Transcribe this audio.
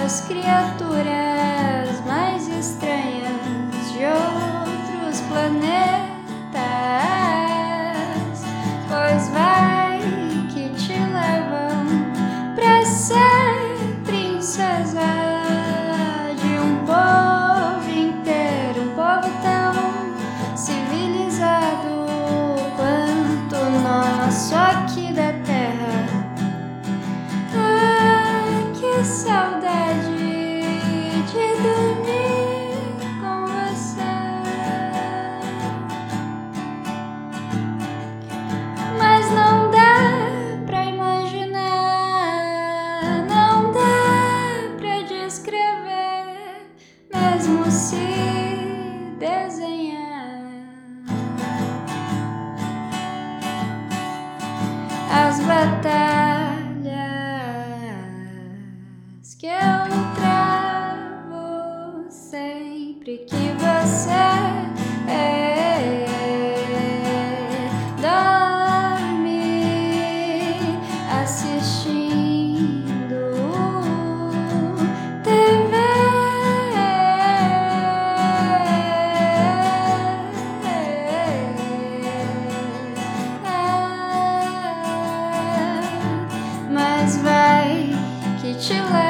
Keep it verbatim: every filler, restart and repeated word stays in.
as criaturas mais estranhas de outros planetas, pois vai que te levam pra ser princesa de um povo inteiro, um povo tão civilizado quanto o nosso aqui da terra. Ai, que saudade de dormir com você, mas não dá pra imaginar, não dá pra descrever, mesmo se desenhar. As batalhas que eu travo sempre que você é, dorme assistindo T V. Mas vai que te leva